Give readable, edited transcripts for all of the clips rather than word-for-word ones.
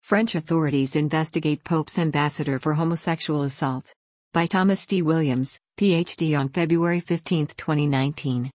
French authorities investigate Pope's ambassador for homosexual assault. By Thomas D. Williams, Ph.D. on February 15, 2019.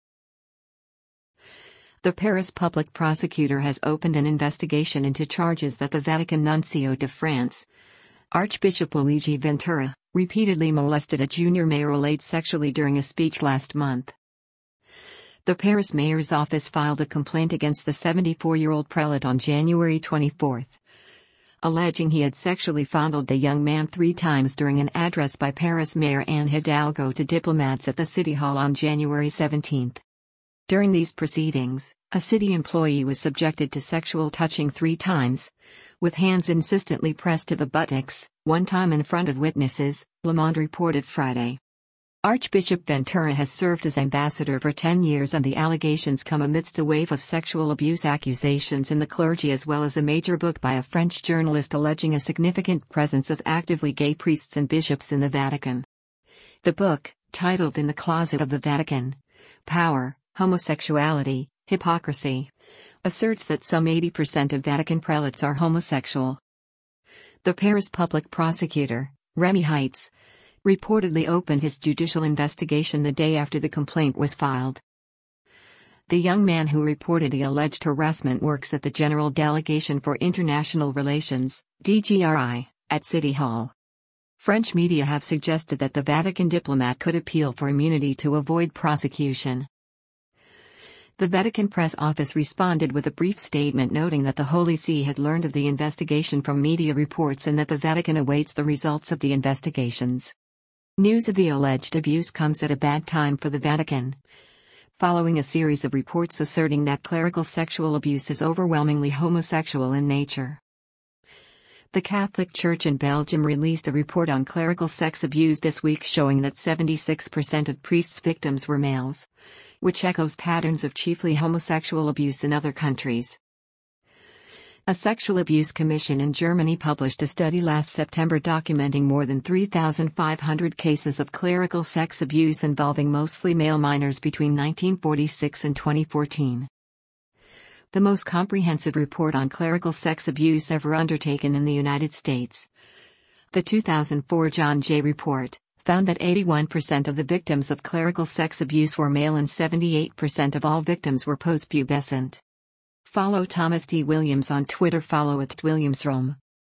The Paris public prosecutor has opened an investigation into charges that the Vatican Nuncio de France, Archbishop Luigi Ventura, repeatedly molested a junior mayoral aide sexually during a speech last month. The Paris mayor's office filed a complaint against the 74-year-old prelate on January 24, alleging he had sexually fondled the young man 3 times during an address by Paris Mayor Anne Hidalgo to diplomats at the City Hall on January 17. During these proceedings, a city employee was subjected to sexual touching 3 times, with hands insistently pressed to the buttocks, 1 time in front of witnesses, Le Monde reported Friday. Archbishop Ventura has served as ambassador for 10 years, and the allegations come amidst a wave of sexual abuse accusations in the clergy, as well as a major book by a French journalist alleging a significant presence of actively gay priests and bishops in the Vatican. The book, titled In the Closet of the Vatican: Power, Homosexuality, Hypocrisy, asserts that some 80% of Vatican prelates are homosexual. The Paris public prosecutor, Remy Heitz, reportedly opened his judicial investigation the day after the complaint was filed. The young man who reported the alleged harassment works at the General Delegation for International Relations, DGRI, at City Hall. French media have suggested that the Vatican diplomat could appeal for immunity to avoid prosecution. The Vatican press office responded with a brief statement noting that the Holy See had learned of the investigation from media reports and that the Vatican awaits the results of the investigations. News of the alleged abuse comes at a bad time for the Vatican, following a series of reports asserting that clerical sexual abuse is overwhelmingly homosexual in nature. The Catholic Church in Belgium released a report on clerical sex abuse this week showing that 76% of priests' victims were males, which echoes patterns of chiefly homosexual abuse in other countries. A sexual abuse commission in Germany published a study last September documenting more than 3,500 cases of clerical sex abuse involving mostly male minors between 1946 and 2014. The most comprehensive report on clerical sex abuse ever undertaken in the United States. The 2004 John Jay report found that 81% of the victims of clerical sex abuse were male and 78% of all victims were post-pubescent. Follow Thomas D. Williams on Twitter. Follow @WilliamsRome.